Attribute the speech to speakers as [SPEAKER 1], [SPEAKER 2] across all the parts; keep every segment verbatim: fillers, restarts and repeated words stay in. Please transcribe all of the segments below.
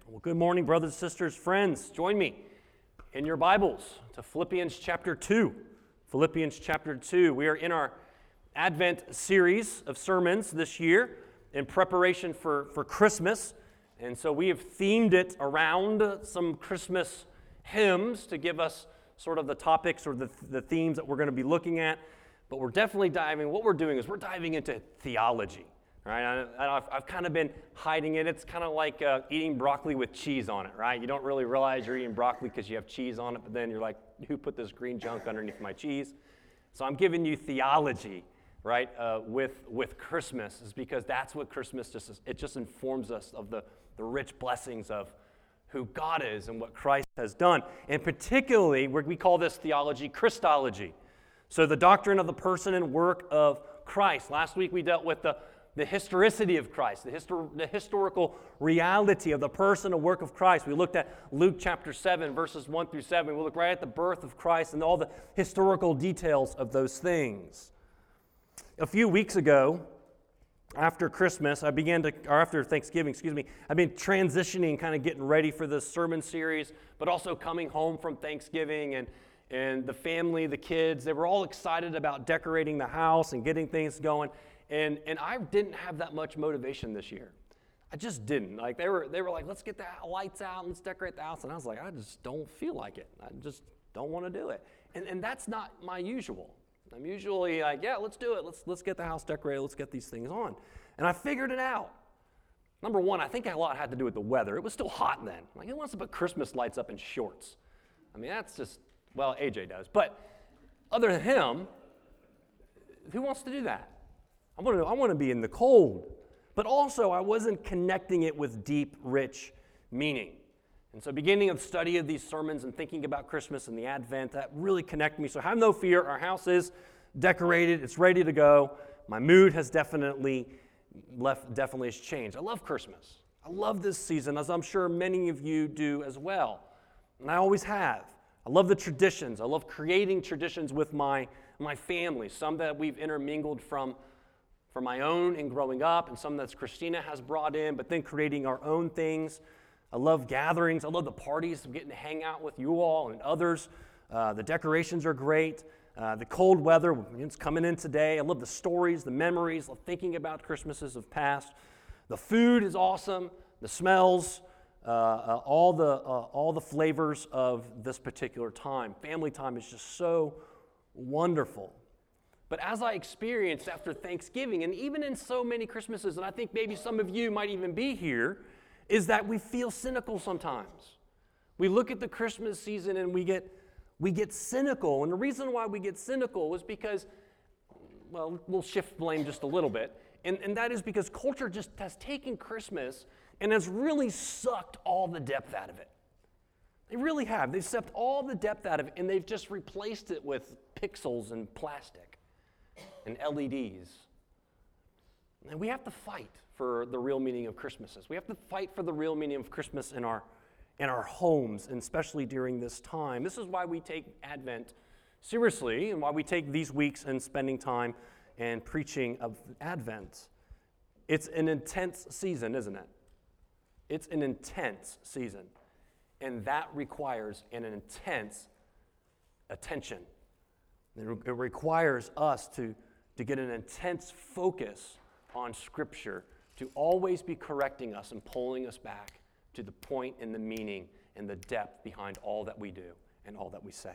[SPEAKER 1] Well, good morning, brothers, sisters, friends. Join me in your Bibles to Philippians chapter two. Philippians chapter two. We are in our Advent series of sermons this year in preparation for, for Christmas. And so we have themed it around some Christmas hymns to give us sort of the topics or the, the themes that we're going to be looking at. But we're definitely diving, what we're doing is we're diving into theology. Right? I, I've, I've kind of been hiding it. It's kind of like uh, eating broccoli with cheese on it, right? You don't really realize you're eating broccoli because you have cheese on it, but then you're like, who put this green junk underneath my cheese? So I'm giving you theology, right, uh, with, with Christmas, is because that's what Christmas just is. It just informs us of the, the rich blessings of who God is and what Christ has done. And particularly, we call this theology Christology. So the doctrine of the person and work of Christ. Last week we dealt with the The historicity of Christ, the, histor- the historical reality of the person and work of Christ. We looked at Luke chapter seven, verses one through seven. We looked right at the birth of Christ and all the historical details of those things. A few weeks ago, after Christmas, I began to, or after Thanksgiving, excuse me, I've been transitioning, kind of getting ready for this sermon series, but also coming home from Thanksgiving and and the family, the kids, they were all excited about decorating the house and getting things going. And and I didn't have that much motivation this year. I just didn't. Like they were they were like, let's get the lights out and let's decorate the house. And I was like, I just don't feel like it. I just don't want to do it. And and that's not my usual. I'm usually like, yeah, let's do it. Let's let's get the house decorated. Let's get these things on. And I figured it out. Number one, I think a lot had to do with the weather. It was still hot then. Like, who wants to put Christmas lights up in shorts? I mean, that's just, well, A J does. But other than him, who wants to do that? I want to, I want to be in the cold. But also, I wasn't connecting it with deep, rich meaning. And so beginning of study of these sermons and thinking about Christmas and the Advent, that really connected me. So have no fear. Our house is decorated. It's ready to go. My mood has definitely left, definitely has changed. I love Christmas. I love this season, as I'm sure many of you do as well. And I always have. I love the traditions. I love creating traditions with my, my family, some that we've intermingled from for my own in growing up, and some that Christina has brought in, but then creating our own things. I love gatherings. I love the parties, getting to hang out with you all and others. Uh, the decorations are great. Uh, the cold weather, it's coming in today. I love the stories, the memories, love thinking about Christmases of past. The food is awesome. The smells, uh, uh, all the uh, all the flavors of this particular time. Family time is just so wonderful. But as I experienced after Thanksgiving, and even in so many Christmases, and I think maybe some of you might even be here, is that we feel cynical sometimes. We look at the Christmas season and we get we get cynical. And the reason why we get cynical is because, well, we'll shift blame just a little bit. And, and that is because culture just has taken Christmas and has really sucked all the depth out of it. They really have. They've sucked all the depth out of it, and they've just replaced it with pixels and plastic and L E Ds. And we have to fight for the real meaning of Christmases. We have to fight for the real meaning of Christmas in our in our homes, and especially during this time. This is why we take Advent seriously, and why we take these weeks and spending time and preaching of Advent. It's an intense season, isn't it? It's an intense season, and that requires an intense attention. It requires us to to get an intense focus on Scripture, to always be correcting us and pulling us back to the point and the meaning and the depth behind all that we do and all that we say.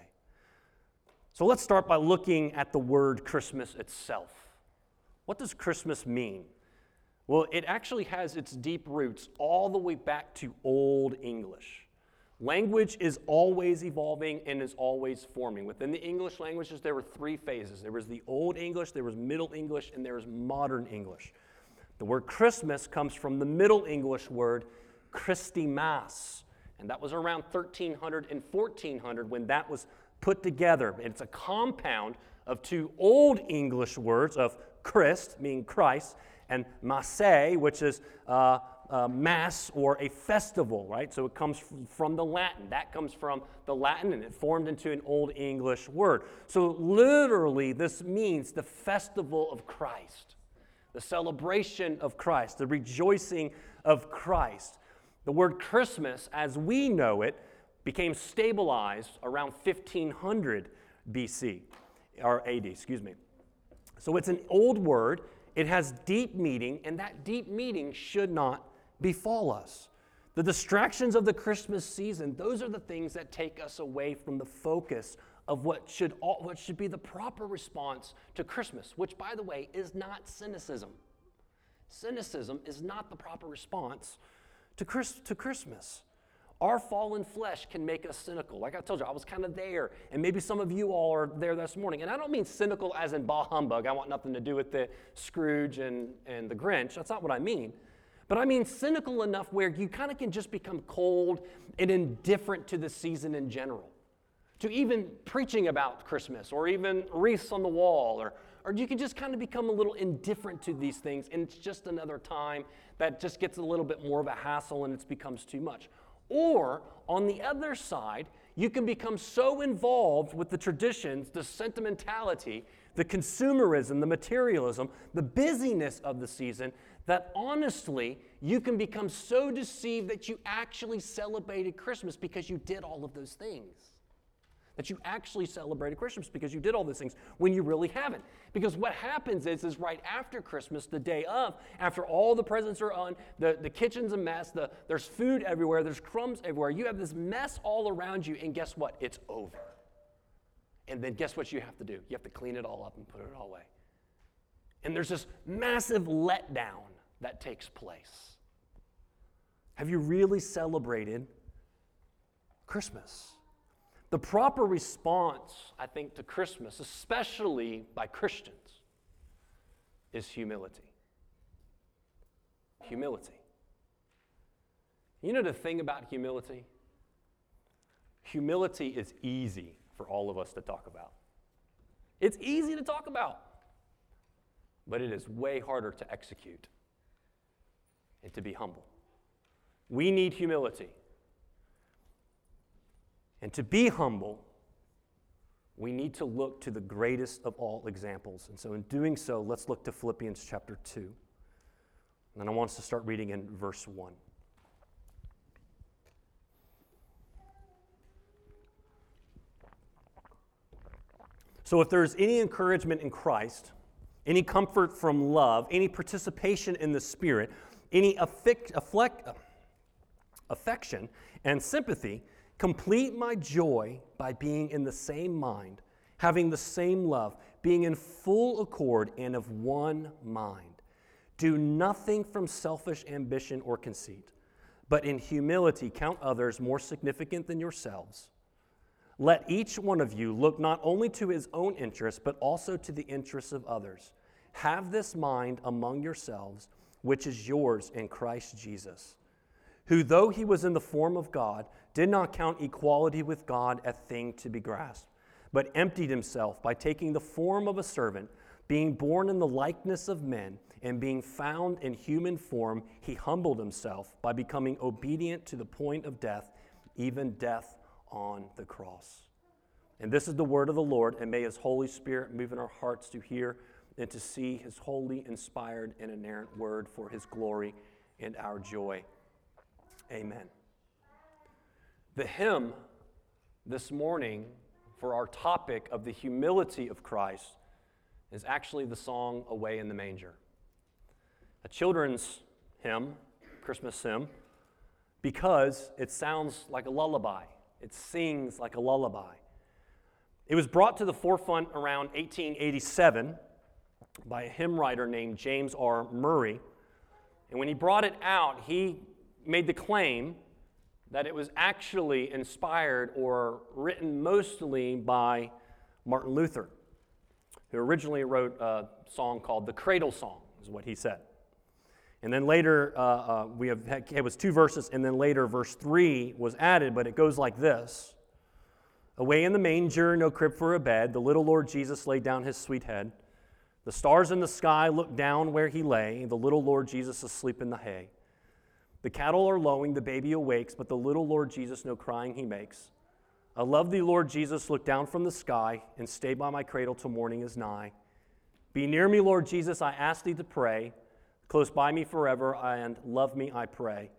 [SPEAKER 1] So let's start by looking at the word Christmas itself. What does Christmas mean? Well, it actually has its deep roots all the way back to Old English. Language is always evolving and is always forming. Within the English languages, there were three phases. There was the Old English, there was Middle English, and there was Modern English. The word Christmas comes from the Middle English word Christimas, and that was around thirteen hundred and fourteen hundred when that was put together. It's a compound of two Old English words of Christ, meaning Christ, and Masse, which is uh, Uh, mass or a festival, right? So it comes from, from the Latin. That comes from the Latin, and it formed into an Old English word. So literally, this means the festival of Christ, the celebration of Christ, the rejoicing of Christ. The word Christmas, as we know it, became stabilized around fifteen hundred B C, or A D, excuse me. So it's an old word, it has deep meaning, and that deep meaning should not befall us. The distractions of the Christmas season, those are the things that take us away from the focus of what should, all, what should be the proper response to Christmas, which, by the way, is not cynicism. Cynicism is not the proper response to, Chris, to Christmas. Our fallen flesh can make us cynical. Like I told you, I was kind of there, and maybe some of you all are there this morning. And I don't mean cynical as in bah humbug. I want nothing to do with the Scrooge and, and the Grinch. That's not what I mean. But I mean cynical enough where you kind of can just become cold and indifferent to the season in general, to even preaching about Christmas or even wreaths on the wall, or, or you can just kind of become a little indifferent to these things, and it's just another time that just gets a little bit more of a hassle and it becomes too much. Or, on the other side, you can become so involved with the traditions, the sentimentality, the consumerism, the materialism, the busyness of the season, that honestly, you can become so deceived that you actually celebrated Christmas because you did all of those things. That you actually celebrated Christmas because you did all those things when you really haven't. Because what happens is, is right after Christmas, the day of, after all the presents are on, the, the kitchen's a mess, the, there's food everywhere, there's crumbs everywhere, you have this mess all around you, and guess what? It's over. And then guess what you have to do? You have to clean it all up and put it all away. And there's this massive letdown that takes place. Have you really celebrated Christmas? The proper response, I think, to Christmas, especially by Christians, is humility. Humility. You know the thing about humility? Humility is easy for all of us to talk about. It's easy to talk about, but it is way harder to execute and to be humble. We need humility. And to be humble, we need to look to the greatest of all examples. And so in doing so, let's look to Philippians chapter two. And I want us to start reading in verse one. So if there's any encouragement in Christ, any comfort from love, any participation in the Spirit, any affect, affect, affection and sympathy, complete my joy by being in the same mind, having the same love, being in full accord and of one mind. Do nothing from selfish ambition or conceit, but in humility count others more significant than yourselves. Let each one of you look not only to his own interests, but also to the interests of others. Have this mind among yourselves, which is yours in Christ Jesus, who, though he was in the form of God, did not count equality with God a thing to be grasped, but emptied himself by taking the form of a servant, being born in the likeness of men, and being found in human form, he humbled himself by becoming obedient to the point of death, even death on the cross. And this is the word of the Lord, and may his Holy Spirit move in our hearts to hear and to see his holy, inspired, and inerrant word for his glory and our joy. Amen. The hymn this morning for our topic of the humility of Christ is actually the song Away in the Manger. A children's hymn, Christmas hymn, because it sounds like a lullaby. It sings like a lullaby. It was brought to the forefront around eighteen eighty-seven by a hymn writer named James R. Murray. And when he brought it out, he made the claim that it was actually inspired or written mostly by Martin Luther, who originally wrote a song called the Cradle Song, is what he said. And then later, uh, uh, we have it was two verses, and then later verse three was added, but it goes like this. Away in the manger, no crib for a bed, the little Lord Jesus laid down his sweet head. The stars in the sky looked down where he lay, the little Lord Jesus asleep in the hay. The cattle are lowing, the baby awakes, but the little Lord Jesus no crying he makes. I love thee, Lord Jesus, look down from the sky, and stay by my cradle till morning is nigh. Be near me, Lord Jesus, I ask thee to pray. Close by me forever, and love me, I pray.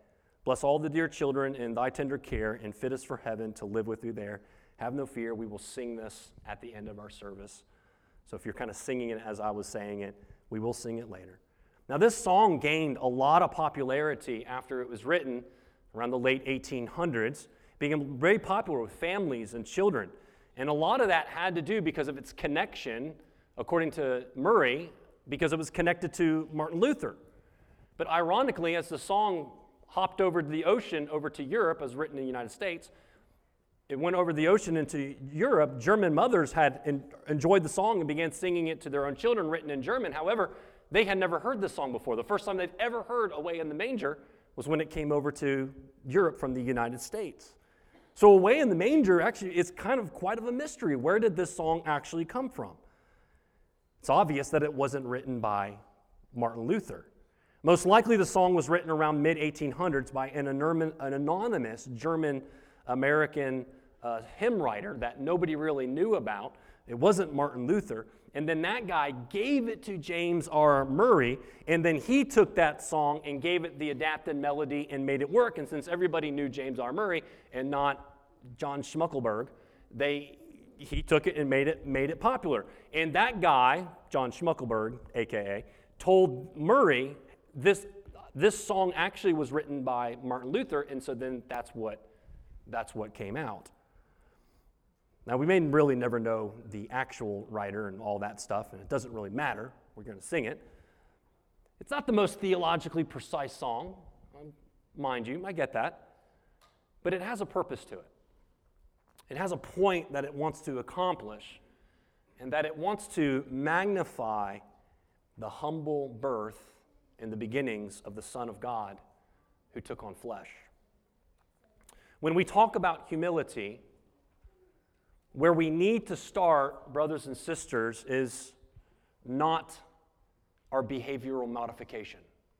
[SPEAKER 1] Bless all the dear children in thy tender care, and fit us for heaven to live with you there. Have no fear, we will sing this at the end of our service. So if you're kind of singing it as I was saying it, we will sing it later. Now this song gained a lot of popularity after it was written around the late eighteen hundreds, became very popular with families and children. And a lot of that had to do because of its connection, according to Murray, because it was connected to Martin Luther. But ironically, as the song hopped over the ocean over to Europe, as written in the United States, it went over the ocean into Europe. German mothers had en- enjoyed the song and began singing it to their own children, written in German. However, they had never heard this song before. The first time they'd ever heard Away in the Manger was when it came over to Europe from the United States. So Away in the Manger actually is kind of quite of a mystery. Where did this song actually come from? It's obvious that it wasn't written by Martin Luther. Most likely the song was written around mid eighteen hundreds by an, anonymous, an anonymous German-American uh, hymn writer that nobody really knew about. It wasn't Martin Luther. And then that guy gave it to James R. Murray, and then he took that song and gave it the adapted melody and made it work. And since everybody knew James R. Murray and not John Schmuckelberg, they he took it and made it made it popular. And that guy, John Schmuckelberg, a k a, told Murray this this song actually was written by Martin Luther, and so then that's what that's what came out. Now, we may really never know the actual writer and all that stuff, and it doesn't really matter. We're going to sing it. It's not the most theologically precise song, mind you, I get that, but it has a purpose to it. It has a point that it wants to accomplish, and that it wants to magnify the humble birth and the beginnings of the Son of God who took on flesh. When we talk about humility, where we need to start, brothers and sisters, is not our behavioral modification.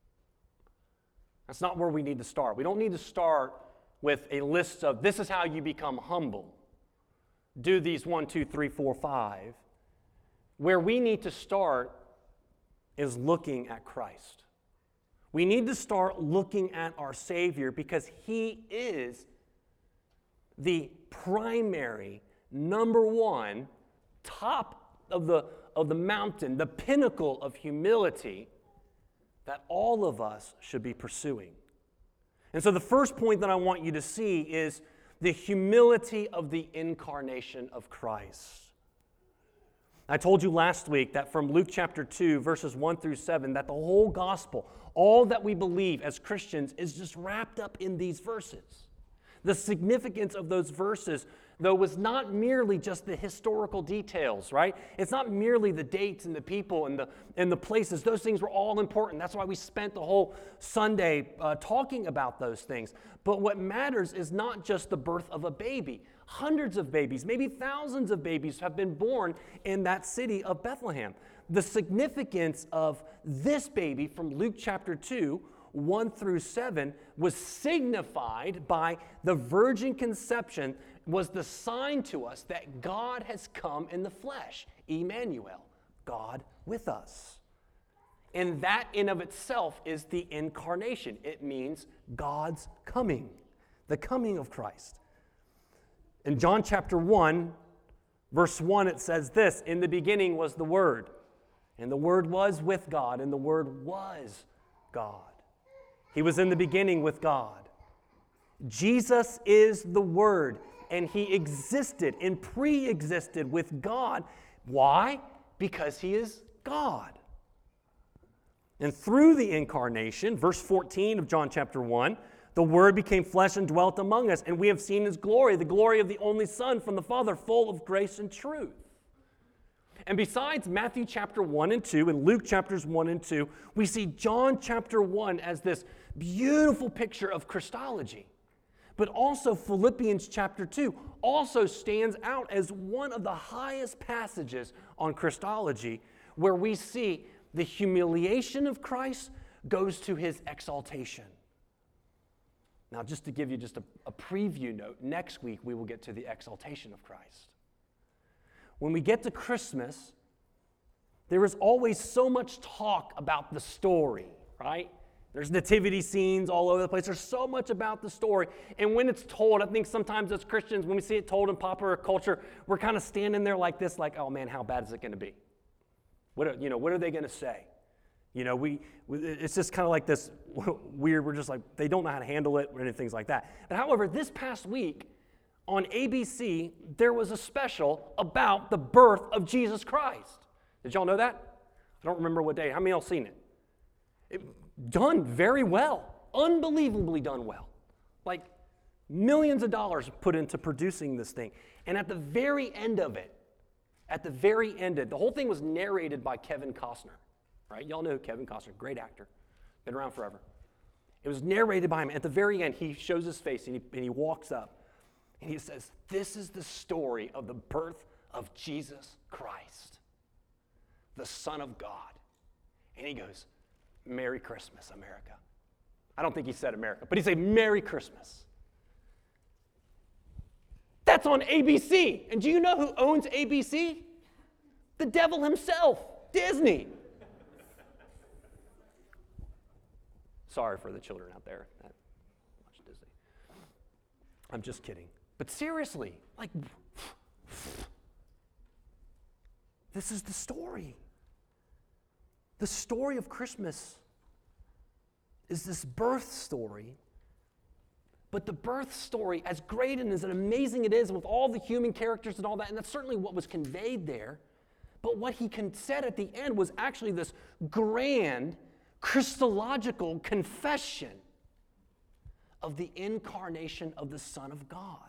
[SPEAKER 1] That's not where we need to start. We don't need to start with a list of, this is how you become humble. Do these one, two, three, four, five. Where we need to start is looking at Christ. We need to start looking at our Savior because He is the primary, number one, top of the, of the mountain, the pinnacle of humility that all of us should be pursuing. And so the first point that I want you to see is the humility of the incarnation of Christ. I told you last week that from Luke chapter two, verses one through seven, that the whole gospel, all that we believe as Christians, is just wrapped up in these verses. The significance of those verses, though, was not merely just the historical details, right? It's not merely the dates and the people and the, and the places. Those things were all important. That's why we spent the whole Sunday uh, talking about those things. But what matters is not just the birth of a baby. Hundreds of babies, maybe thousands of babies have been born in that city of Bethlehem. The significance of this baby from Luke chapter two, one through seven, was signified by the virgin conception, was the sign to us that God has come in the flesh. Emmanuel, God with us. And that in of itself is the incarnation. It means God's coming, the coming of Christ. In John chapter one, verse one, it says this, "In the beginning was the Word, and the Word was with God, and the Word was God. He was in the beginning with God." Jesus is the Word, and He existed and pre-existed with God. Why? Because He is God. And through the incarnation, verse fourteen of John chapter one, the Word became flesh and dwelt among us, and we have seen His glory, the glory of the only Son from the Father, full of grace and truth. And besides Matthew chapter one and two and Luke chapters one and two, we see John chapter one as this beautiful picture of Christology. But also Philippians chapter two also stands out as one of the highest passages on Christology, where we see the humiliation of Christ goes to His exaltation. Now, just to give you just a, a preview note, next week we will get to the exaltation of Christ. When we get to Christmas, there is always so much talk about the story, right? There's nativity scenes all over the place. There's so much about the story. And when it's told, I think sometimes as Christians, when we see it told in popular culture, we're kind of standing there like this, like, oh man, how bad is it going to be? What are, you know, what are they going to say? You know, we, it's just kind of like this weird, we're just like, they don't know how to handle it or anything like that. But however, this past week on A B C, there was a special about the birth of Jesus Christ. Did y'all know that? I don't remember what day. How many of y'all seen it? It done very well. Unbelievably done well. Like millions of dollars put into producing this thing. And at the very end of it, at the very end of it, the whole thing was narrated by Kevin Costner. Right? Y'all know who Kevin Costner, great actor, been around forever. It was narrated by him. At the very end, he shows his face and he, and he walks up and he says, this is the story of the birth of Jesus Christ, the Son of God. And he goes, Merry Christmas, America. I don't think he said America, but he said, Merry Christmas. That's on A B C. And do you know who owns A B C? The devil himself, Disney. Sorry for the children out there that watch Disney. I'm just kidding. But seriously, like, this is the story. The story of Christmas is this birth story. But the birth story, as great and as amazing it is with all the human characters and all that, and that's certainly what was conveyed there, but what he said at the end was actually this grand Christological confession of the incarnation of the Son of God.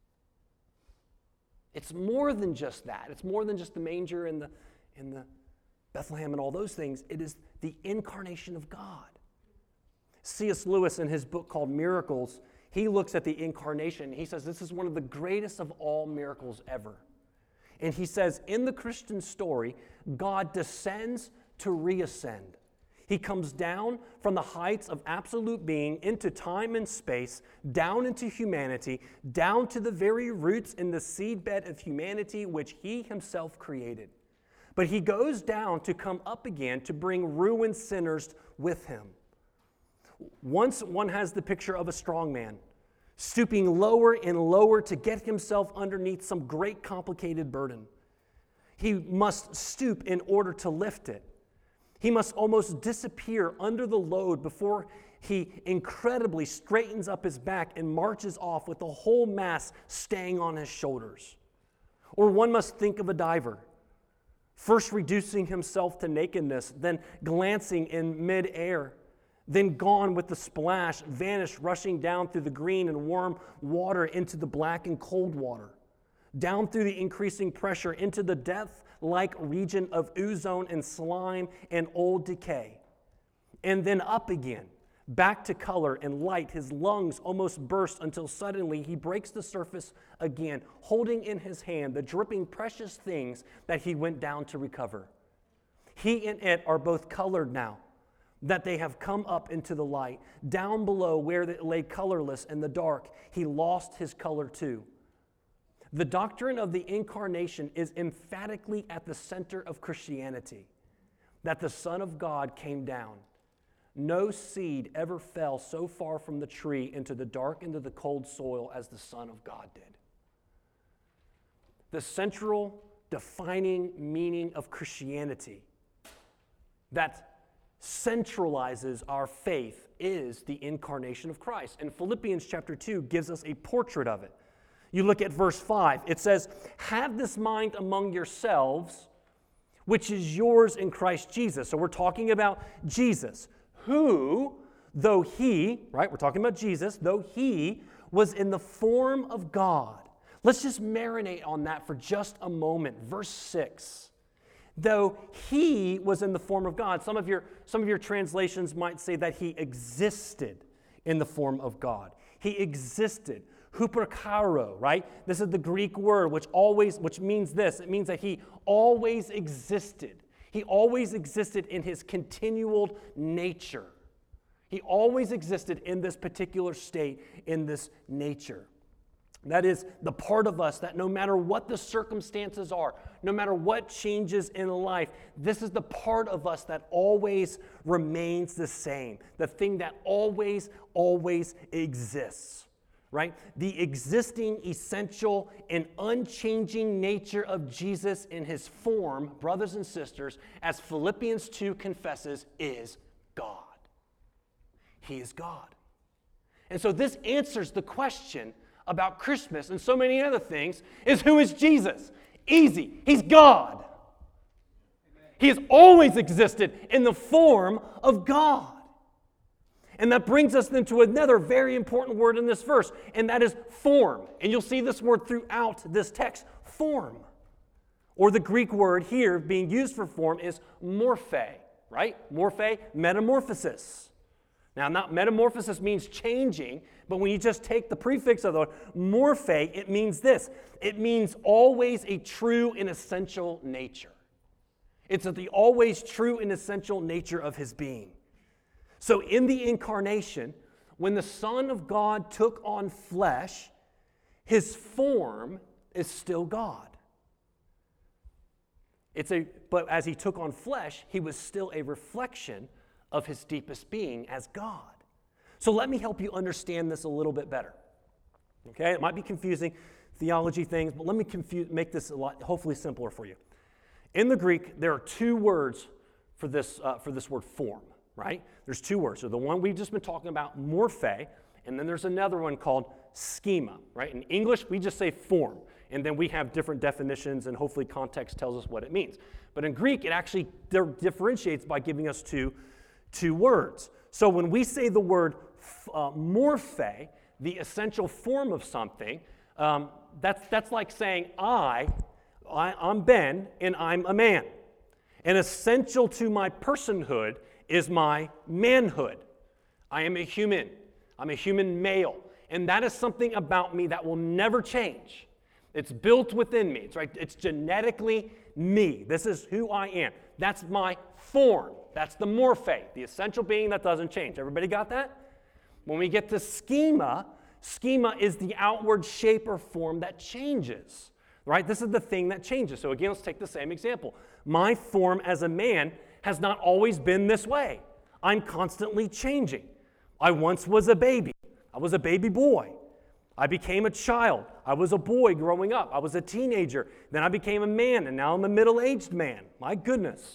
[SPEAKER 1] It's more than just that. It's more than just the manger and the, and the Bethlehem and all those things. It is the incarnation of God. C S Lewis, in his book called Miracles, he looks at the incarnation. He says this is one of the greatest of all miracles ever. And he says, in the Christian story, God descends to reascend. He comes down from the heights of absolute being into time and space, down into humanity, down to the very roots in the seedbed of humanity which he himself created. But he goes down to come up again to bring ruined sinners with him. Once one has the picture of a strong man, stooping lower and lower to get himself underneath some great complicated burden. He must stoop in order to lift it. He must almost disappear under the load before he incredibly straightens up his back and marches off with the whole mass staying on his shoulders. Or one must think of a diver, first reducing himself to nakedness, then glancing in midair, then gone with the splash, vanished, rushing down through the green and warm water into the black and cold water, down through the increasing pressure into the death-like region of ozone and slime and old decay, and then up again, back to color and light. His lungs almost burst until suddenly he breaks the surface again, holding in his hand the dripping precious things that he went down to recover. He and it are both colored now, that they have come up into the light. Down below where it lay colorless in the dark, he lost his color too. The doctrine of the incarnation is emphatically at the center of Christianity, that the Son of God came down. No seed ever fell so far from the tree into the dark, into the cold soil as the Son of God did. The central defining meaning of Christianity that centralizes our faith is the incarnation of Christ. And Philippians chapter two gives us a portrait of it. You look at verse five. It says, have this mind among yourselves, which is yours in Christ Jesus. So we're talking about Jesus, who, though he, right, we're talking about Jesus, though he was in the form of God. Let's just marinate on that for just a moment. Verse six. Though he was in the form of God. Some of your, some of your translations might say that he existed in the form of God. He existed. Huperkaro, right? This is the Greek word which always, which means this. It means that he always existed. He always existed in his continual nature. He always existed in this particular state, in this nature. That is the part of us that no matter what the circumstances are, no matter what changes in life, this is the part of us that always remains the same. The thing that always, always exists, right? The existing, essential, and unchanging nature of Jesus in his form, brothers and sisters, as Philippians two confesses, is God. He is God. And so this answers the question about Christmas and so many other things, is who is Jesus? Easy. He's God. Amen. He has always existed in the form of God. And that brings us then to another very important word in this verse, and that is form. And you'll see this word throughout this text, form. Or the Greek word here being used for form is morphe, right? Morphe, metamorphosis. Now, not metamorphosis means changing, but when you just take the prefix of the word morphe, it means this. It means always a true and essential nature. It's the always true and essential nature of his being. So in the incarnation, when the Son of God took on flesh, his form is still God. It's a, but as he took on flesh, he was still a reflection of his deepest being as God. So let me help you understand this a little bit better. Okay, it might be confusing, theology things, but let me confuse, make this a lot, hopefully simpler for you. In the Greek, there are two words for this, uh, for this word form, right? There's two words. So the one we've just been talking about, morphe, and then there's another one called schema, right? In English, we just say form, and then we have different definitions, and hopefully context tells us what it means. But in Greek, it actually differentiates by giving us two Two words. So when we say the word uh, morphe, the essential form of something, um, that's, that's like saying I, I, I'm Ben and I'm a man. And essential to my personhood is my manhood. I am a human. I'm a human male. And that is something about me that will never change. It's built within me. It's, right, it's genetically me. This is who I am. That's my form. That's the morphe, the essential being that doesn't change. Everybody got that? When we get to schema, schema is the outward shape or form that changes, right? This is the thing that changes. So again, let's take the same example. My form as a man has not always been this way. I'm constantly changing. I once was a baby. I was a baby boy. I became a child. I was a boy growing up. I was a teenager. Then I became a man, and now I'm a middle-aged man. My goodness.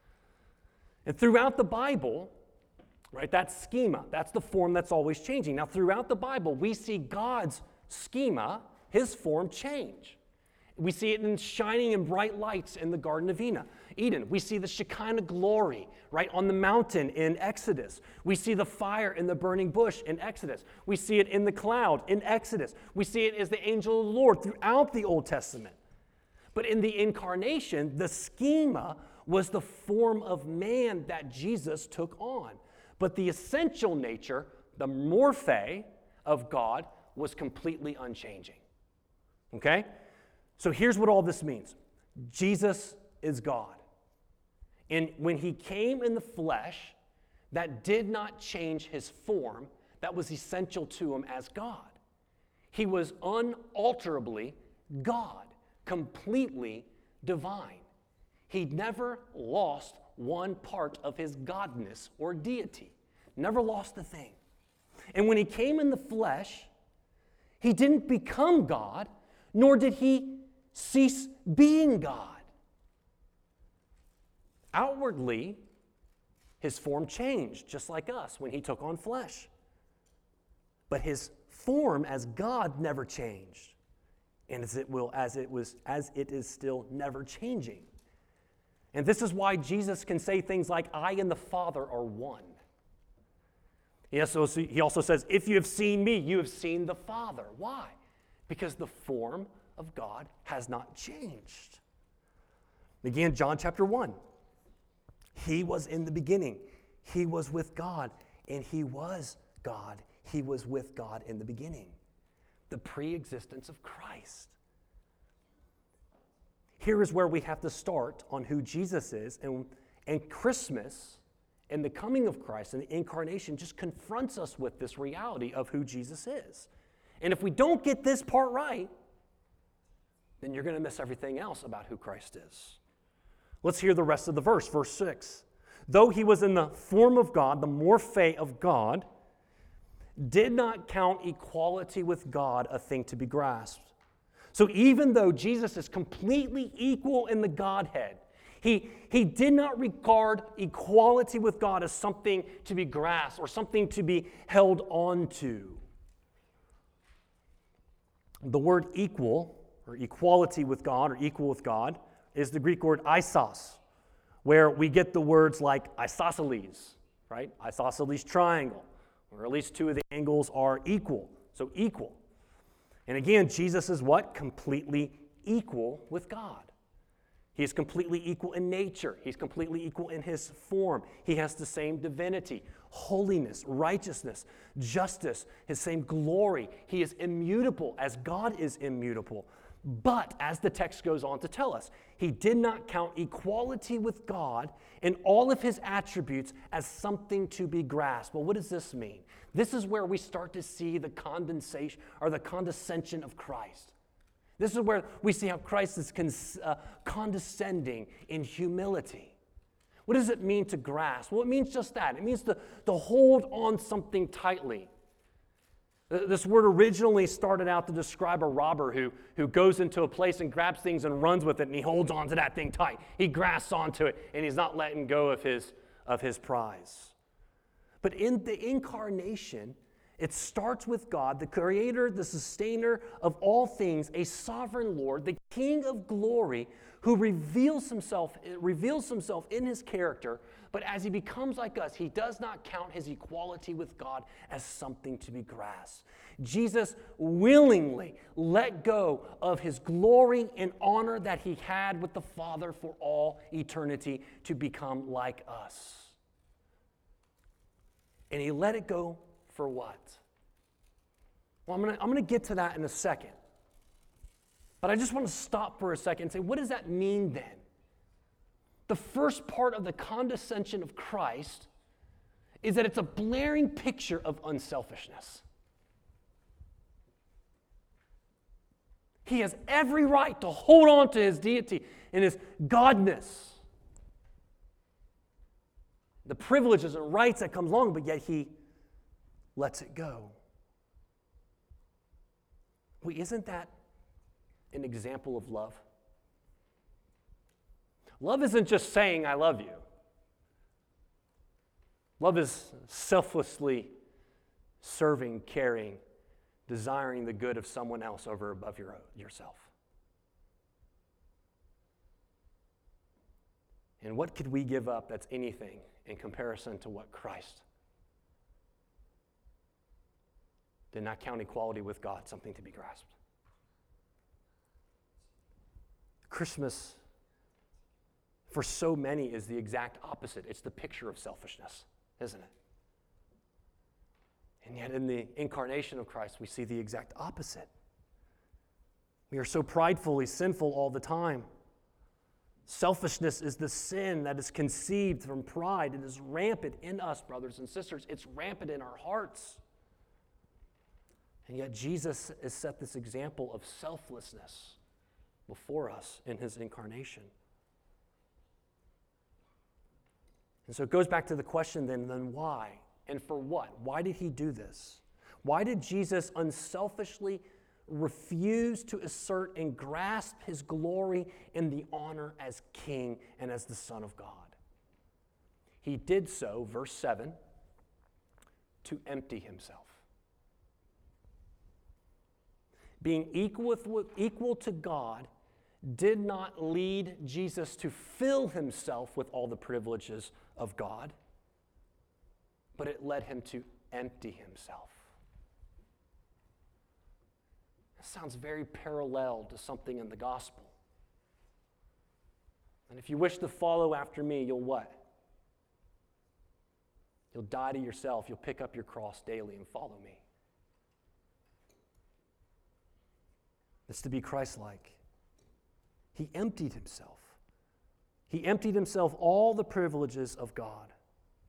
[SPEAKER 1] And throughout the Bible, right, that's schema. That's the form that's always changing. Now, throughout the Bible, we see God's schema, his form, change. We see it in shining in bright lights in the Garden of Eden. We see the Shekinah glory, right, on the mountain in Exodus. We see the fire in the burning bush in Exodus. We see it in the cloud in Exodus. We see it as the angel of the Lord throughout the Old Testament. But in the incarnation, the schema was the form of man that Jesus took on. But the essential nature, the morphe of God, was completely unchanging. Okay? So here's what all this means. Jesus is God. And when he came in the flesh, that did not change his form that was essential to him as God. He was unalterably God, completely divine. He never lost one part of his godness or deity. Never lost a thing. And when he came in the flesh, he didn't become God, nor did he cease being God. Outwardly, his form changed, just like us, when he took on flesh. But his form as God never changed, and as it will, as it was, as it is still never changing. And this is why Jesus can say things like, I and the Father are one. He also, he also says, if you have seen me, you have seen the Father. Why? Because the form of God has not changed. Again, John chapter one. He was in the beginning. He was with God, and he was God. He was with God in the beginning. The pre-existence of Christ. Here is where we have to start on who Jesus is, and, and Christmas and the coming of Christ and the incarnation just confronts us with this reality of who Jesus is. And if we don't get this part right, then you're going to miss everything else about who Christ is. Let's hear the rest of the verse, verse six. Though he was in the form of God, the morphe of God, did not count equality with God a thing to be grasped. So even though Jesus is completely equal in the Godhead, he, he did not regard equality with God as something to be grasped or something to be held on to. The word equal, or equality with God, or equal with God, is the Greek word isos, where we get the words like isosceles, right? Isosceles triangle, or at least two of the angles are equal, so equal. And again, Jesus is what? Completely equal with God. He is completely equal in nature. He's completely equal in his form. He has the same divinity, holiness, righteousness, justice, his same glory. He is immutable as God is immutable. But, as the text goes on to tell us, he did not count equality with God in all of his attributes as something to be grasped. Well, what does this mean? This is where we start to see the condensation or the condescension of Christ. This is where we see how Christ is con- uh, condescending in humility. What does it mean to grasp? Well, it means just that. It means to, to hold on something tightly. This word originally started out to describe a robber who, who goes into a place and grabs things and runs with it, and he holds on to that thing tight. He grasps onto it, and he's not letting go of his, of his prize. But in the incarnation, it starts with God, the creator, the sustainer of all things, a sovereign Lord, the King of glory, who reveals himself, reveals himself in his character, but as he becomes like us, he does not count his equality with God as something to be grasped. Jesus willingly let go of his glory and honor that he had with the Father for all eternity to become like us. And he let it go for what? Well, I'm going to I'm going to get to that in a second. But I just want to stop for a second and say, what does that mean then? The first part of the condescension of Christ is that it's a blaring picture of unselfishness. He has every right to hold on to his deity and his godness, the privileges and rights that come along, but yet he lets it go. Wait, isn't that an example of love? Love isn't just saying, I love you. Love is selflessly serving, caring, desiring the good of someone else over above your, yourself. And what could we give up that's anything in comparison to what Christ did not count equality with God something to be grasped? Christmas, for so many, is the exact opposite. It's the picture of selfishness, isn't it? And yet in the incarnation of Christ, we see the exact opposite. We are so pridefully sinful all the time. Selfishness is the sin that is conceived from pride. It is rampant in us, brothers and sisters. It's rampant in our hearts. And yet Jesus has set this example of selflessness before us in his incarnation. And so it goes back to the question then, then why? And for what? Why did he do this? Why did Jesus unselfishly refuse to assert and grasp his glory and the honor as king and as the Son of God? He did so, verse seven, to empty himself. Being equal, with, equal to God did not lead Jesus to fill himself with all the privileges of God, but it led him to empty himself. That sounds very parallel to something in the gospel. And if you wish to follow after me, you'll what? You'll die to yourself. You'll pick up your cross daily and follow me. It's to be Christ-like. He emptied himself. He emptied himself all the privileges of God.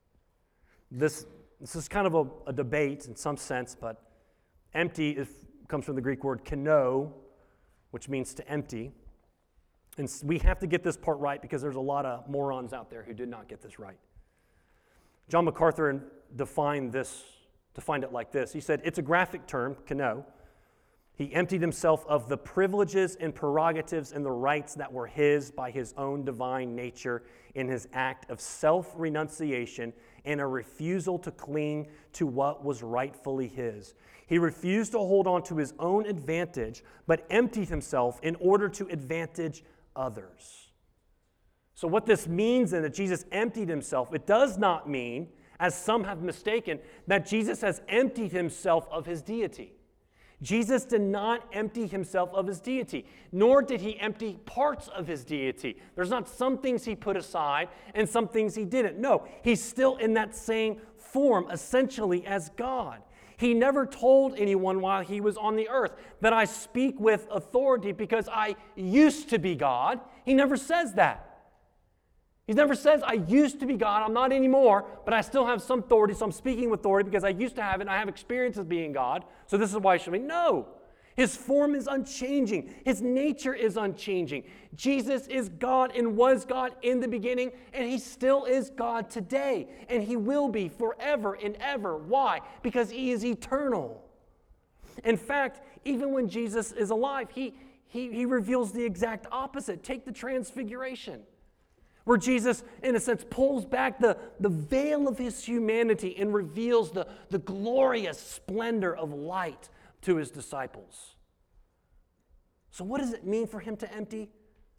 [SPEAKER 1] This, this is kind of a, a debate in some sense, but empty is, comes from the Greek word keno, which means to empty. And we have to get this part right because there's a lot of morons out there who did not get this right. John MacArthur defined this, defined it like this. He said, it's a graphic term, keno. He emptied himself of the privileges and prerogatives and the rights that were his by his own divine nature in his act of self-renunciation and a refusal to cling to what was rightfully his. He refused to hold on to his own advantage, but emptied himself in order to advantage others. So what this means then that Jesus emptied himself, it does not mean, as some have mistaken, that Jesus has emptied himself of his deity. Jesus did not empty himself of his deity, nor did he empty parts of his deity. There's not some things he put aside and some things he didn't. No, he's still in that same form, essentially as God. He never told anyone while he was on the earth that I speak with authority because I used to be God. He never says that. He never says, I used to be God, I'm not anymore, but I still have some authority, so I'm speaking with authority because I used to have it and I have experience of being God, so this is why I should be. No. His form is unchanging. His nature is unchanging. Jesus is God and was God in the beginning, and he still is God today, and he will be forever and ever. Why? Because he is eternal. In fact, even when Jesus is alive, he, he, he reveals the exact opposite. Take the transfiguration, where Jesus, in a sense, pulls back the, the veil of his humanity and reveals the, the glorious splendor of light to his disciples. So what does it mean for him to empty?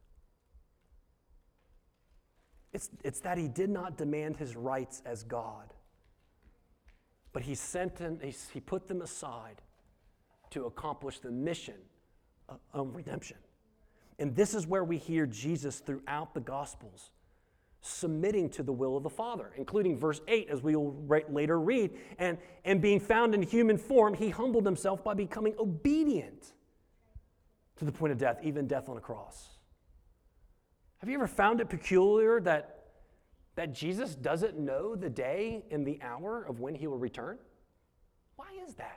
[SPEAKER 1] It's, it's that he did not demand his rights as God, but he sent him, he, he put them aside to accomplish the mission of, of redemption. And this is where we hear Jesus throughout the Gospels submitting to the will of the Father, including verse eight, as we will later read. And, and being found in human form, he humbled himself by becoming obedient to the point of death, even death on a cross. Have you ever found it peculiar that, that Jesus doesn't know the day and the hour of when he will return? Why is that?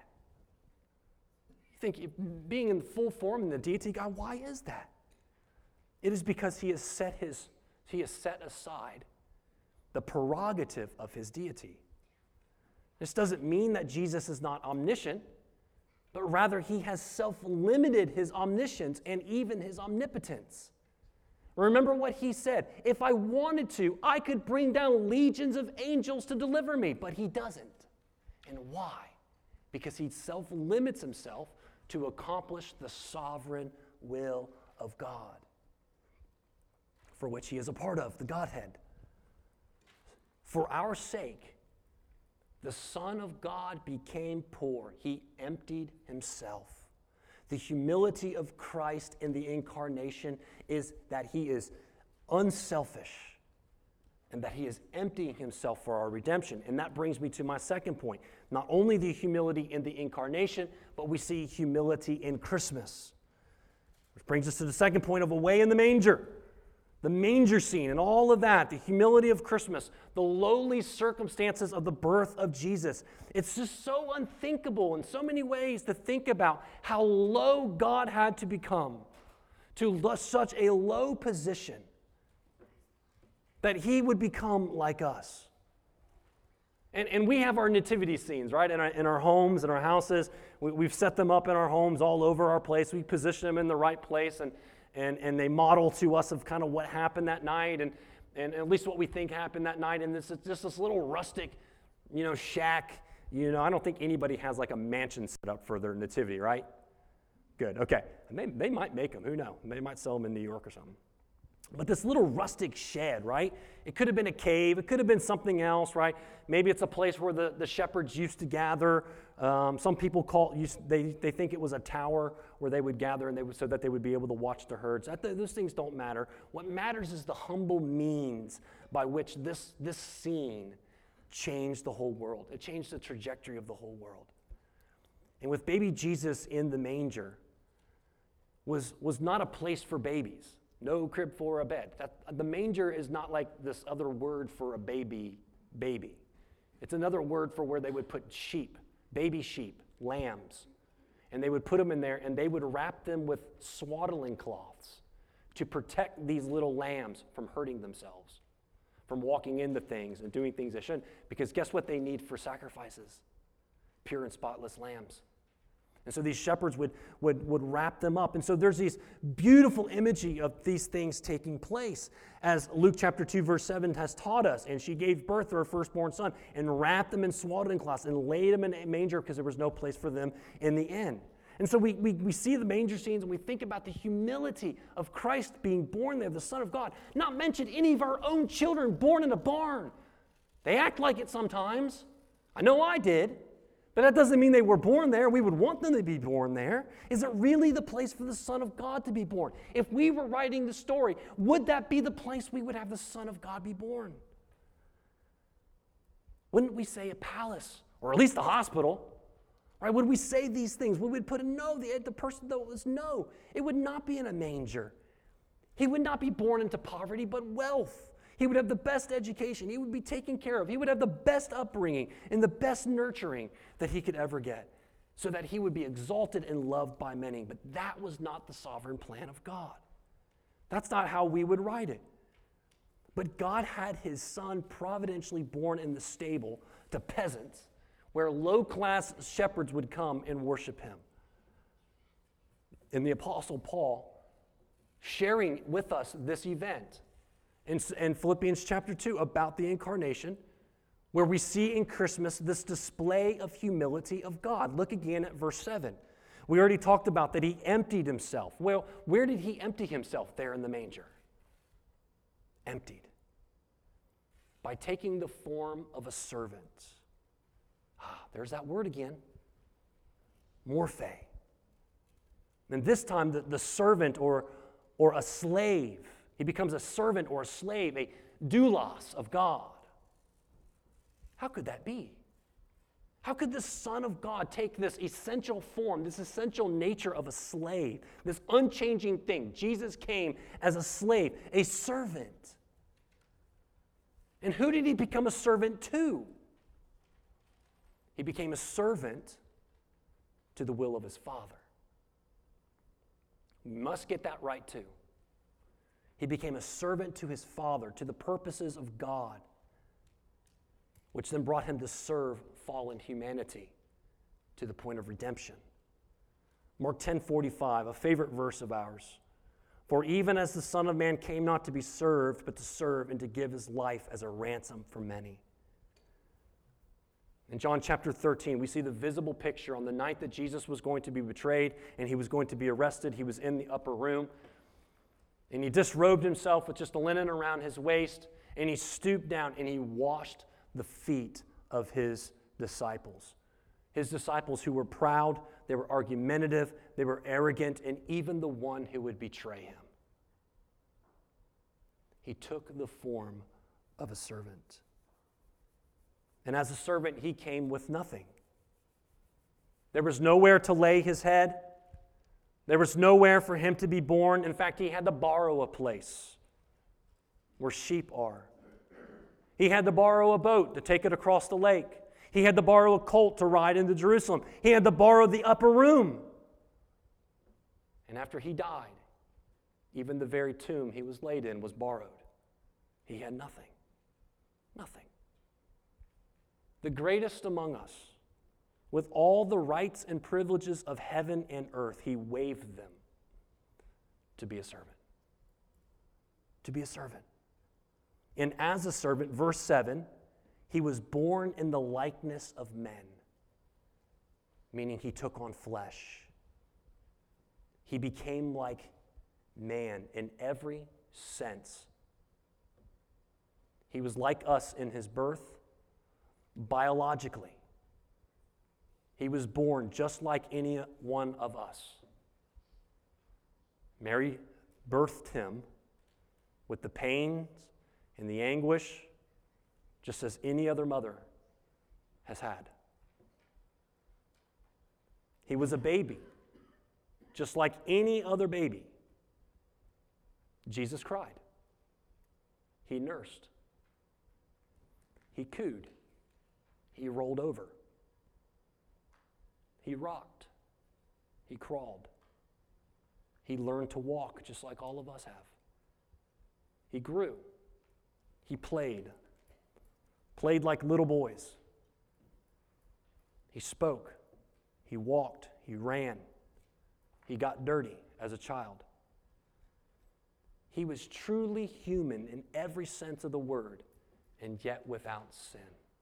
[SPEAKER 1] You think, being in full form in the deity God, why is that? It is because he has set his he has set aside the prerogative of his deity. This doesn't mean that Jesus is not omniscient, but rather he has self-limited his omniscience and even his omnipotence. Remember what he said, if I wanted to, I could bring down legions of angels to deliver me, but he doesn't. And why? Because he self-limits himself to accomplish the sovereign will of God, for which he is a part of, the Godhead. For our sake, the Son of God became poor. He emptied himself. The humility of Christ in the incarnation is that he is unselfish and that he is emptying himself for our redemption. And that brings me to my second point. Not only the humility in the incarnation, but we see humility in Christmas. Which brings us to the second point of away in the manger. The manger scene and all of that, the humility of Christmas, the lowly circumstances of the birth of Jesus. It's just so unthinkable in so many ways to think about how low God had to become to such a low position that he would become like us. And, and we have our nativity scenes, right, in our, in our homes, in our houses. We, we've set them up in our homes all over our place. We position them in the right place, and And, and they model to us of kind of what happened that night and, and at least what we think happened that night. And this is just this little rustic, you know, shack. You know, I don't think anybody has like a mansion set up for their nativity, right? Good, okay. And they, they might make them, who knows? They might sell them in New York or something. But this little rustic shed, right? It could have been a cave. It could have been something else, right? Maybe it's a place where the, the shepherds used to gather. Um, some people call it, they, they think it was a tower where they would gather and they would, so that they would be able to watch the herds. That, those things don't matter. What matters is the humble means by which this, this scene changed the whole world. It changed the trajectory of the whole world. And with baby Jesus in the manger was, was not a place for babies. No crib for a bed. That, the manger is not like this other word for a baby, baby. It's another word for where they would put sheep, baby sheep, lambs. and they would put them in there, and they would wrap them with swaddling cloths to protect these little lambs from hurting themselves, from walking into things and doing things they shouldn't. Because guess what they need for sacrifices? Pure and spotless lambs. And so these shepherds would, would, would wrap them up. And so there's these beautiful imagery of these things taking place, as Luke chapter two, verse seven has taught us. And she gave birth to her firstborn son and wrapped them in swaddling cloths and laid them in a manger because there was no place for them in the inn. And so we, we, we see the manger scenes and we think about the humility of Christ being born there, the Son of God. Not mention any of our own children born in a barn. They act like it sometimes. I know I did. But that doesn't mean they were born there. We would want them to be born there. Is it really the place for the Son of God to be born? If we were writing the story, would that be the place we would have the Son of God be born? Wouldn't we say a palace, or at least a hospital? Right? Would we say these things? Would we put a no? The, the person that was no. It would not be in a manger. He would not be born into poverty, but wealth. He would have the best education. He would be taken care of. He would have the best upbringing and the best nurturing that he could ever get, so that he would be exalted and loved by many. But that was not the sovereign plan of God. That's not how we would write it. But God had his son providentially born in the stable to peasants, where low-class shepherds would come and worship him. And the Apostle Paul sharing with us this event in, in Philippians chapter two about the incarnation, where we see in Christmas this display of humility of God. Look again at verse seven. We already talked about that he emptied himself. Well, where did he empty himself there in the manger? Emptied. By taking the form of a servant. Ah, there's that word again. Morphe. And this time the, the servant or, or a slave. He becomes a servant or a slave, a doulos of God. How could that be? How could the Son of God take this essential form, this essential nature of a slave, this unchanging thing? Jesus came as a slave, a servant. And who did he become a servant to? He became a servant to the will of his Father. We must get that right too. He became a servant to his Father, to the purposes of God, which then brought him to serve fallen humanity to the point of redemption. Mark ten forty-five, a favorite verse of ours. For even as the Son of Man came not to be served, but to serve and to give his life as a ransom for many. In John chapter thirteen, we see the visible picture on the night that Jesus was going to be betrayed and he was going to be arrested. He was in the upper room. And he disrobed himself with just a linen around his waist, and he stooped down and he washed the feet of his disciples. His disciples who were proud, they were argumentative, they were arrogant, and even the one who would betray him. He took the form of a servant. And as a servant, he came with nothing. There was nowhere to lay his head. There was nowhere for him to be born. In fact, he had to borrow a place where sheep are. He had to borrow a boat to take it across the lake. He had to borrow a colt to ride into Jerusalem. He had to borrow the upper room. And after he died, even the very tomb he was laid in was borrowed. He had nothing. Nothing. The greatest among us, with all the rights and privileges of heaven and earth, he waived them to be a servant. To be a servant. And as a servant, verse seven, he was born in the likeness of men, meaning he took on flesh. He became like man in every sense. He was like us in his birth, biologically. He was born just like any one of us. Mary birthed him with the pains and the anguish, just as any other mother has had. He was a baby, just like any other baby. Jesus cried. He nursed. He cooed. He rolled over. He rocked. He crawled. He learned to walk just like all of us have. He grew. He played. Played like little boys. He spoke. He walked. He ran. He got dirty as a child. He was truly human in every sense of the word, and yet without sin.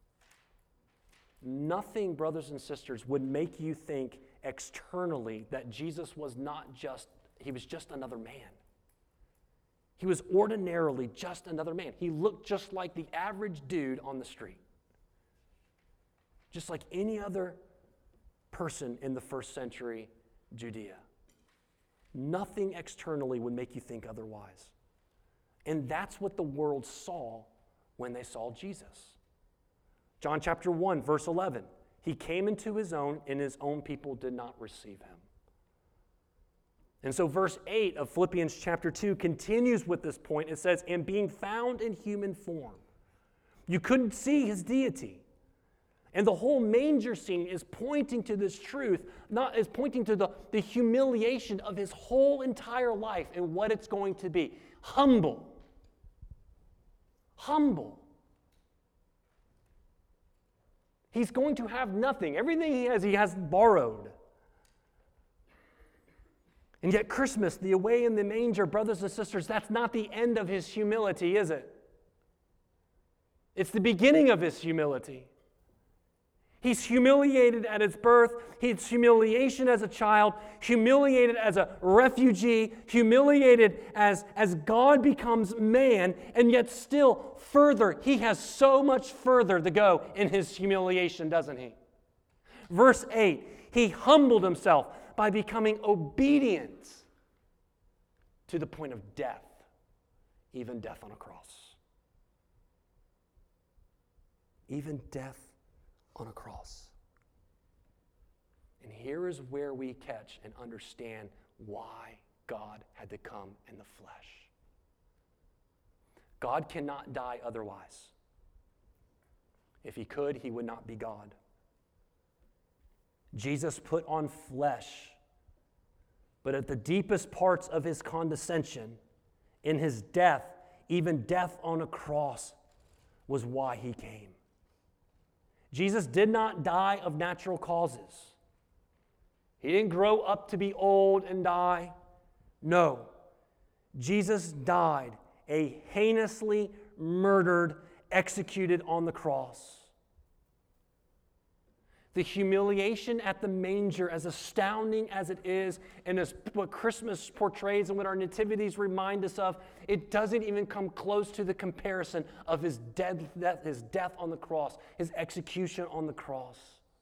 [SPEAKER 1] Nothing, brothers and sisters, would make you think externally that Jesus was not just, he was just another man. He was ordinarily just another man. He looked just like the average dude on the street. Just like any other person in the first century Judea. Nothing externally would make you think otherwise. And that's what the world saw when they saw Jesus. John chapter one, verse eleven. He came into his own, and his own people did not receive him. And so verse eight of Philippians chapter two continues with this point. It says, and being found in human form. You couldn't see his deity. And the whole manger scene is pointing to this truth, not is pointing to the, the humiliation of his whole entire life and what it's going to be. Humble. Humble. He's going to have nothing. Everything he has, he has borrowed. And yet Christmas, the away in the manger, brothers and sisters, that's not the end of his humility, is it? It's the beginning of his humility. He's humiliated at his birth. He's humiliation as a child, humiliated as a refugee, humiliated as, as God becomes man, and yet still further, he has so much further to go in his humiliation, doesn't he? Verse eight, he humbled himself by becoming obedient to the point of death, even death on a cross. Even death on a cross. And here is where we catch and understand why God had to come in the flesh. God cannot die otherwise. If he could, he would not be God. Jesus put on flesh, but at the deepest parts of his condescension, in his death, even death on a cross, was why he came. Jesus did not die of natural causes. He didn't grow up to be old and die. No. Jesus died a heinously murdered, executed on the cross. The humiliation at the manger, as astounding as it is, and as what Christmas portrays and what our nativities remind us of, it doesn't even come close to the comparison of his death, his death on the cross, his execution on the cross.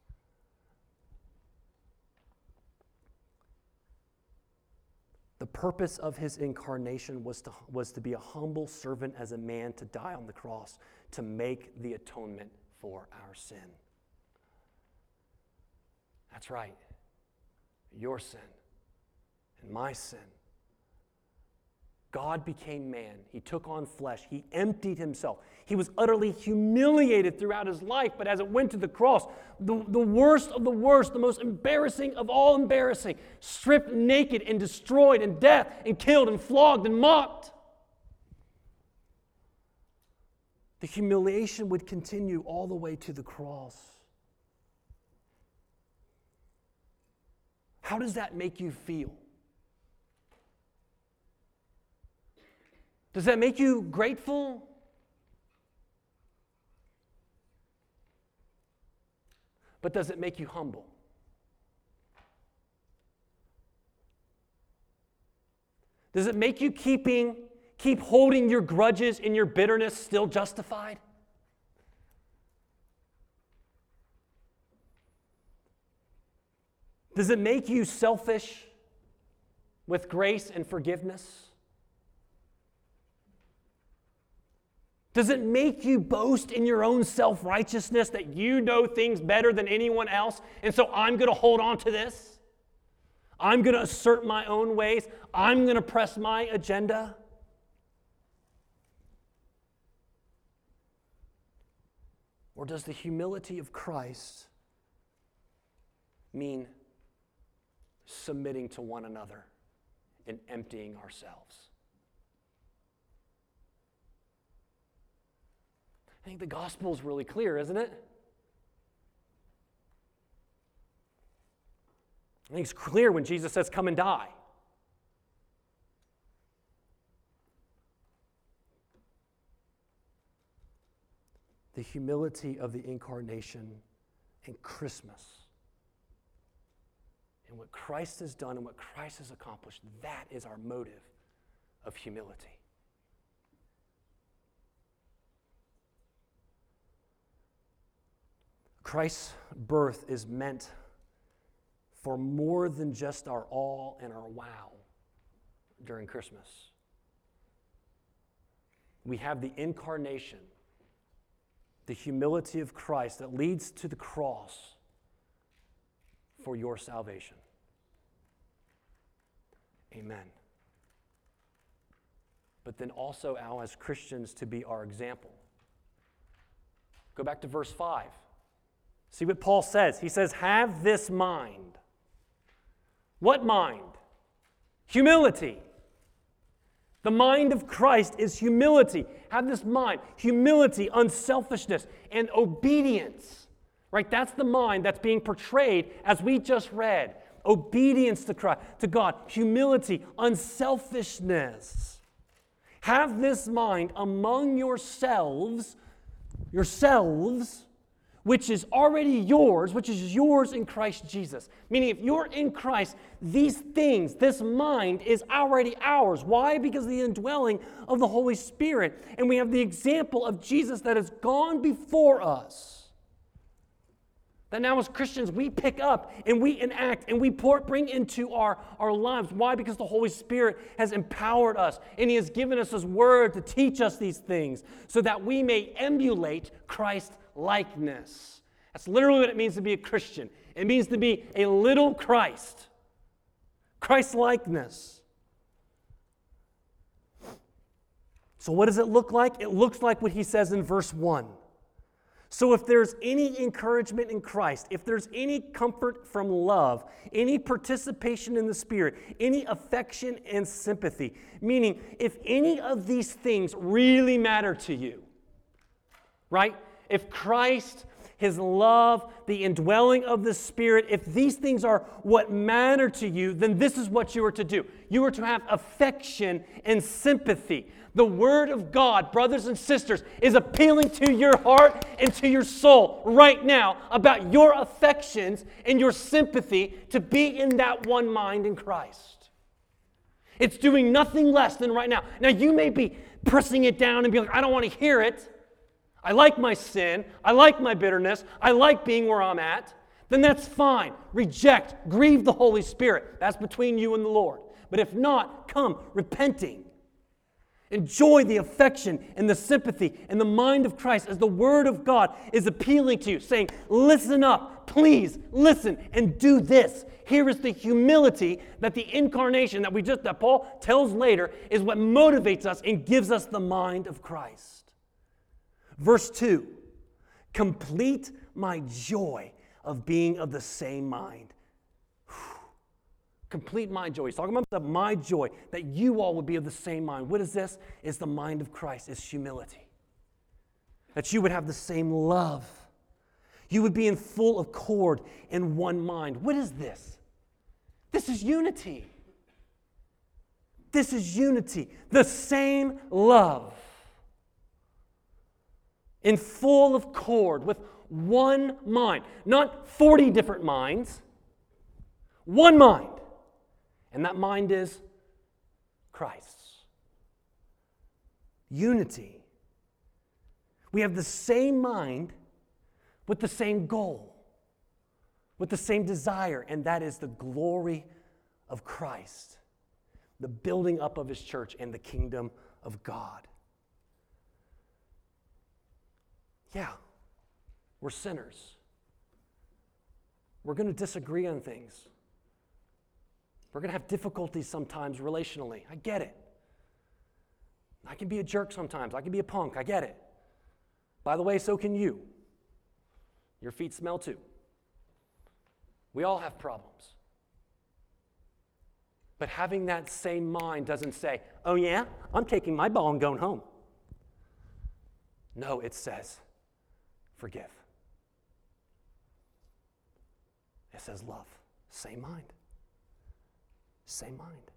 [SPEAKER 1] The purpose of his incarnation was to, was to be a humble servant as a man, to die on the cross, to make the atonement for our sin. That's right. Your sin and my sin. God became man. He took on flesh. He emptied himself. He was utterly humiliated throughout his life, but as it went to the cross, the, the worst of the worst, the most embarrassing of all embarrassing, stripped naked and destroyed and death and killed and flogged and mocked. The humiliation would continue all the way to the cross. How does that make you feel? Does that make you grateful? But does it make you humble? Does it make you keeping, keep holding your grudges and your bitterness still justified? Does it make you selfish with grace and forgiveness? Does it make you boast in your own self-righteousness that you know things better than anyone else, and so I'm going to hold on to this? I'm going to assert my own ways. I'm going to press my agenda? Or does the humility of Christ mean submitting to one another and emptying ourselves. I think the gospel is really clear, isn't it? I think it's clear when Jesus says, come and die. The humility of the incarnation and Christmas and what Christ has done and what Christ has accomplished, that is our motive of humility. Christ's birth is meant for more than just our all and our wow during Christmas. We have the incarnation, the humility of Christ that leads to the cross for your salvation. Amen. But then also, Al, as Christians, to be our example. Go back to verse five. See what Paul says. He says, have this mind. What mind? Humility. The mind of Christ is humility. Have this mind. Humility, unselfishness, and obedience. Right? That's the mind that's being portrayed as we just read. Obedience to Christ, to God. Humility, unselfishness. Have this mind among yourselves, yourselves, which is already yours, which is yours in Christ Jesus. Meaning if you're in Christ, these things, this mind is already ours. Why? Because of the indwelling of the Holy Spirit. And we have the example of Jesus that has gone before us. That now as Christians, we pick up and we enact and we pour, bring into our, our lives. Why? Because the Holy Spirit has empowered us and He has given us His Word to teach us these things so that we may emulate Christ's likeness. That's literally what it means to be a Christian. It means to be a little Christ. Christ likeness. So what does it look like? It looks like what he says in verse one. So if there's any encouragement in Christ, if there's any comfort from love, any participation in the Spirit, any affection and sympathy, meaning if any of these things really matter to you, right? If Christ, His love, the indwelling of the Spirit, if these things are what matter to you, then this is what you are to do. You are to have affection and sympathy. The Word of God, brothers and sisters, is appealing to your heart and to your soul right now about your affections and your sympathy to be in that one mind in Christ. It's doing nothing less than right now. Now, you may be pressing it down and be like, I don't want to hear it. I like my sin. I like my bitterness. I like being where I'm at. Then that's fine. Reject. Grieve the Holy Spirit. That's between you and the Lord. But if not, come repenting. Enjoy the affection and the sympathy and the mind of Christ as the Word of God is appealing to you, saying, listen up, please listen and do this. Here is the humility that the incarnation that we just that Paul tells later is what motivates us and gives us the mind of Christ. Verse two, complete my joy of being of the same mind. Complete my joy. He's talking about the, my joy, that you all would be of the same mind. What is this? It's the mind of Christ. It's humility. That you would have the same love. You would be in full accord in one mind. What is this? This is unity. This is unity. The same love. In full accord with one mind. Not forty different minds. One mind. And that mind is Christ's. Unity. We have the same mind with the same goal, with the same desire, and that is the glory of Christ, the building up of His church and the kingdom of God. Yeah, we're sinners. We're going to disagree on things. We're going to have difficulties sometimes relationally. I get it. I can be a jerk sometimes. I can be a punk. I get it. By the way, so can you. Your feet smell too. We all have problems. But having that same mind doesn't say, oh yeah, I'm taking my ball and going home. No, it says, forgive. It says love. Same mind. Same mind.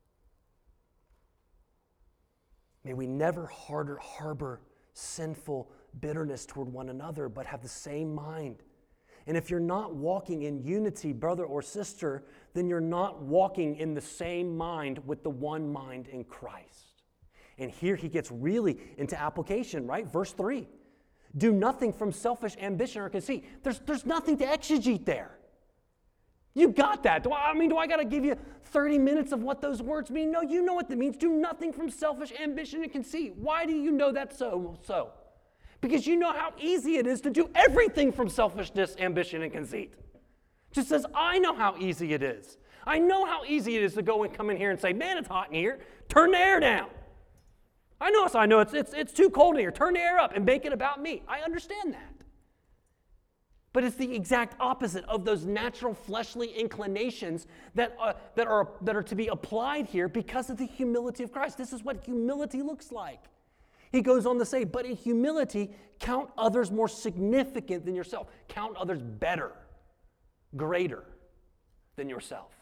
[SPEAKER 1] May we never harbor, harbor sinful bitterness toward one another, but have the same mind. And if you're not walking in unity, brother or sister, then you're not walking in the same mind with the one mind in Christ. And here he gets really into application, right? Verse three. Do nothing from selfish ambition or conceit. There's, there's nothing to exegete there. You got that. Do I, I mean, do I got to give you thirty minutes of what those words mean? No, you know what that means. Do nothing from selfish ambition and conceit. Why do you know that so? so? Because you know how easy it is to do everything from selfishness, ambition, and conceit. Just says, I know how easy it is. I know how easy it is to go and come in here and say, man, it's hot in here. Turn the air down. I know, so I know it's, it's, it's too cold in here. Turn the air up and make it about me. I understand that. But it's the exact opposite of those natural fleshly inclinations that, uh, that, are, that are to be applied here because of the humility of Christ. This is what humility looks like. He goes on to say, but in humility, count others more significant than yourself. Count others better, greater than yourself.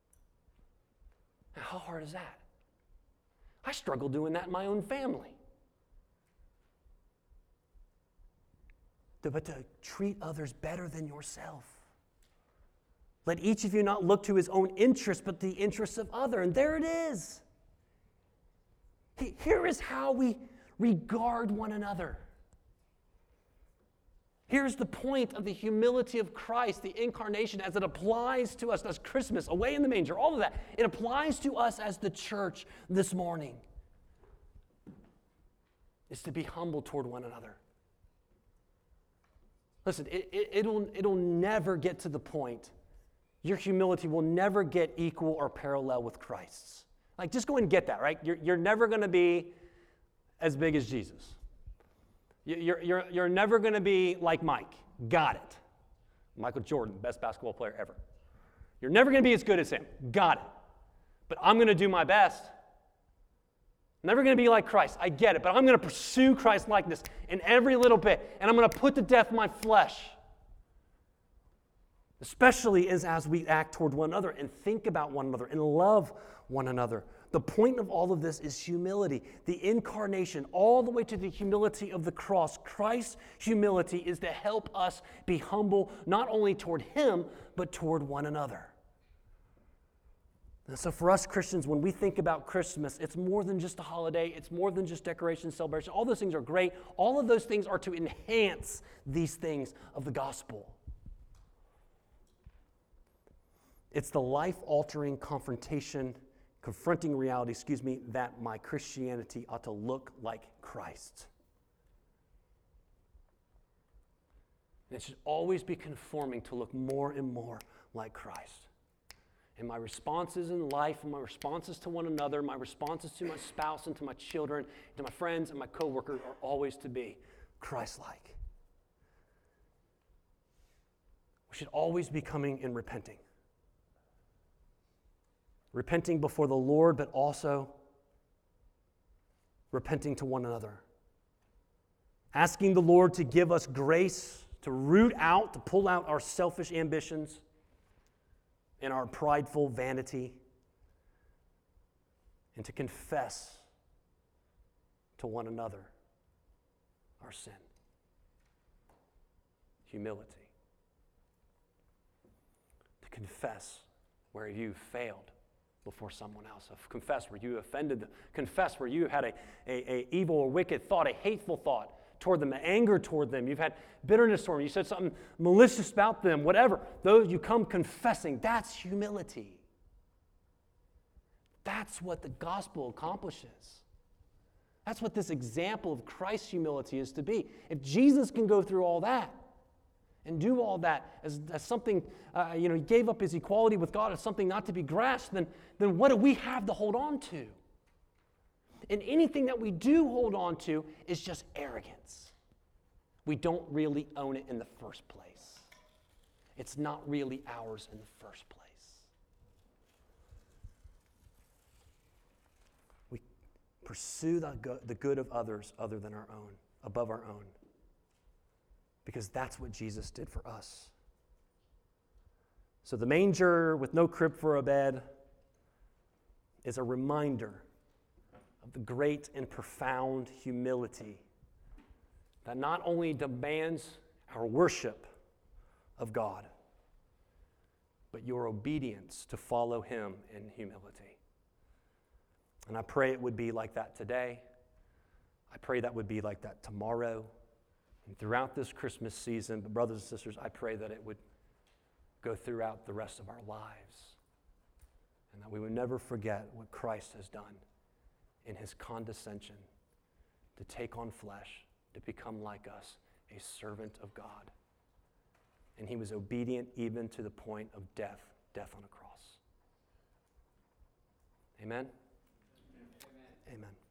[SPEAKER 1] Now, how hard is that? I struggle doing that in my own family. But to treat others better than yourself. Let each of you not look to his own interest, but the interests of other. And there it is. Here is how we regard one another. Here's the point of the humility of Christ, the incarnation, as it applies to us as Christmas, away in the manger, all of that. It applies to us as the church this morning. Is to be humble toward one another. Listen, it, it, it'll, it'll never get to the point, your humility will never get equal or parallel with Christ's. Like, just go and get that, right? You're, you're never going to be as big as Jesus. You're, you're, you're never going to be like Mike. Got it. Michael Jordan, best basketball player ever. You're never going to be as good as him. Got it. But I'm going to do my best. I'm never going to be like Christ. I get it. But I'm going to pursue Christ likeness in every little bit. And I'm going to put to death my flesh. Especially as, as we act toward one another and think about one another and love one another. The point of all of this is humility. The incarnation, all the way to the humility of the cross. Christ's humility is to help us be humble, not only toward him, but toward one another. And so for us Christians, when we think about Christmas, it's more than just a holiday. It's more than just decoration, celebration. All those things are great. All of those things are to enhance these things of the gospel. It's the life-altering confrontation, confronting reality, excuse me, that my Christianity ought to look like Christ. And it should always be conforming to look more and more like Christ. And my responses in life, and my responses to one another, my responses to my spouse and to my children, to my friends and my coworkers are always to be Christ-like. We should always be coming and repenting. Repenting before the Lord, but also repenting to one another. Asking the Lord to give us grace to root out, to pull out our selfish ambitions and our prideful vanity, and to confess to one another our sin. Humility. To confess where you failed before someone else. Confess where you offended them. Confess where you had a, a, a evil or wicked thought, a hateful thought toward them, anger toward them. You've had bitterness toward them. You said something malicious about them, whatever. Those you come confessing. That's humility. That's what the gospel accomplishes. That's what this example of Christ's humility is to be. If Jesus can go through all that and do all that as, as something, uh, you know, he gave up his equality with God as something not to be grasped, then, then what do we have to hold on to? And anything that we do hold on to is just arrogance. We don't really own it in the first place. It's not really ours in the first place. pursue the, go- the good of others other than our own, above our own. Because that's what Jesus did for us. So the manger with no crib for a bed is a reminder of the great and profound humility that not only demands our worship of God, but your obedience to follow him in humility. And I pray it would be like that today. I pray that would be like that tomorrow and throughout this Christmas season. But brothers and sisters, I pray that it would go throughout the rest of our lives and that we would never forget what Christ has done in his condescension to take on flesh, to become like us, a servant of God. And he was obedient even to the point of death, death on a cross. Amen?
[SPEAKER 2] Amen.
[SPEAKER 1] Amen.